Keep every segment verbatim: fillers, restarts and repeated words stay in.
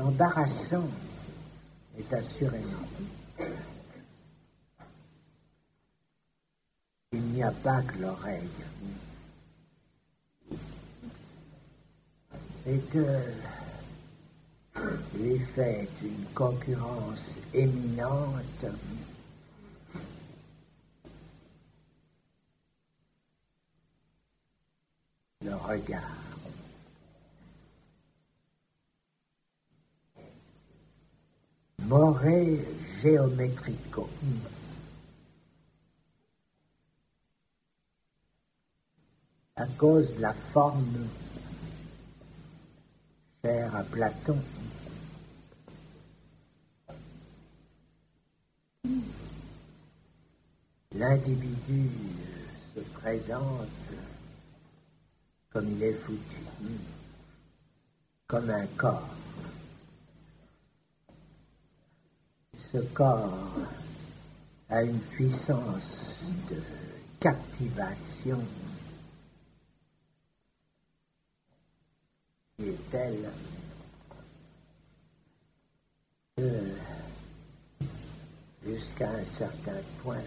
Embarrassant est assurément il n'y a pas que l'oreille, et que lui fait une concurrence éminente le regard. More geometrico. À cause de la forme chère à Platon. L'individu se présente comme il est foutu, comme un corps. Ce corps a une puissance de captivation qui est telle que jusqu'à un certain point,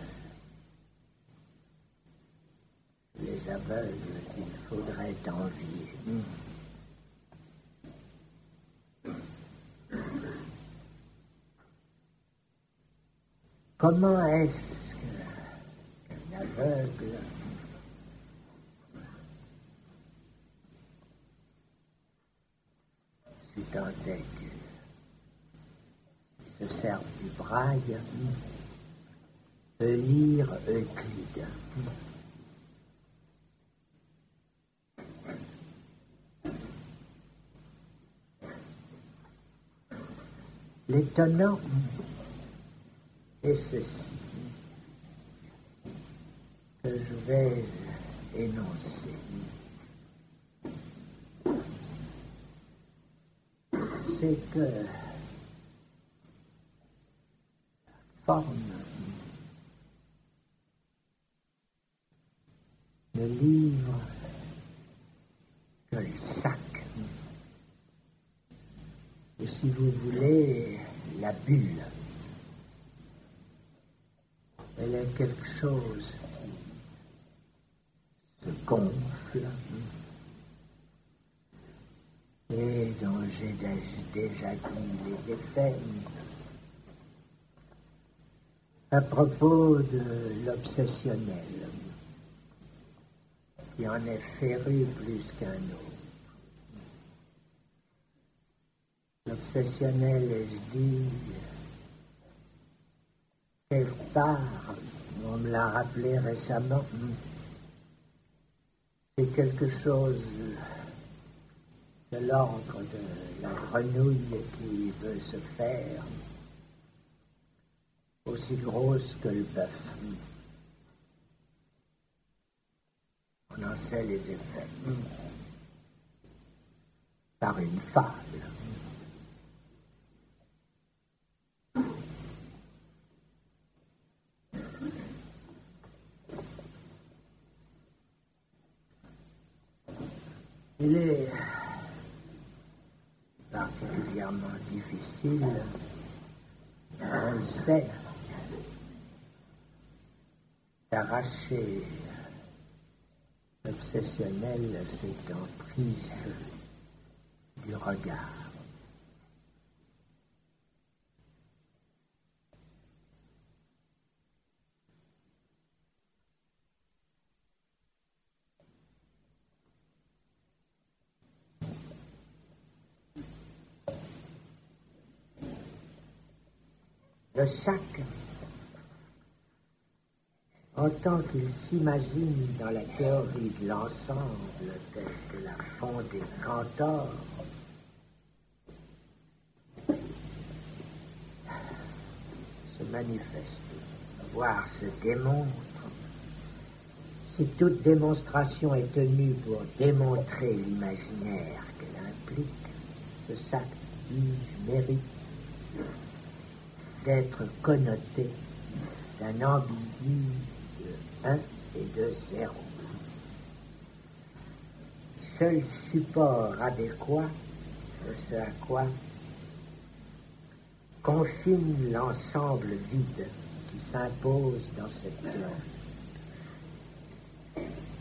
les aveugles qu'il faudrait envier. Comment est-ce qu'un aveugle si tant est qu'il se serve du braille peut lire Euclide? L'étonnant est ceci que je vais énoncer. C'est que la forme ne livre que le sac. Et si vous voulez, la bulle, elle est quelque chose qui se gonfle et dont j'ai déjà dit les effets à propos de l'obsessionnel, qui en est féru plus qu'un autre. L'obsessionnel, je dis, quelque part, on me l'a rappelé récemment, c'est quelque chose de l'ordre de la grenouille qui veut se faire aussi grosse que le bœuf. On en sait les effets par une fable. Il est particulièrement difficile, on le sait, d'arracher l'obsessionnel cette emprise du regard. Le sac, en tant qu'il s'imagine dans la théorie de l'ensemble telle que la font des cantors, se manifeste, voire se démontre. Si toute démonstration est tenue pour démontrer l'imaginaire qu'elle implique, ce sac, dis-je, mérite d'être connoté d'un ambigu de un et de zéro. Seul support adéquat de ce à quoi confine l'ensemble vide qui s'impose dans cette pièce.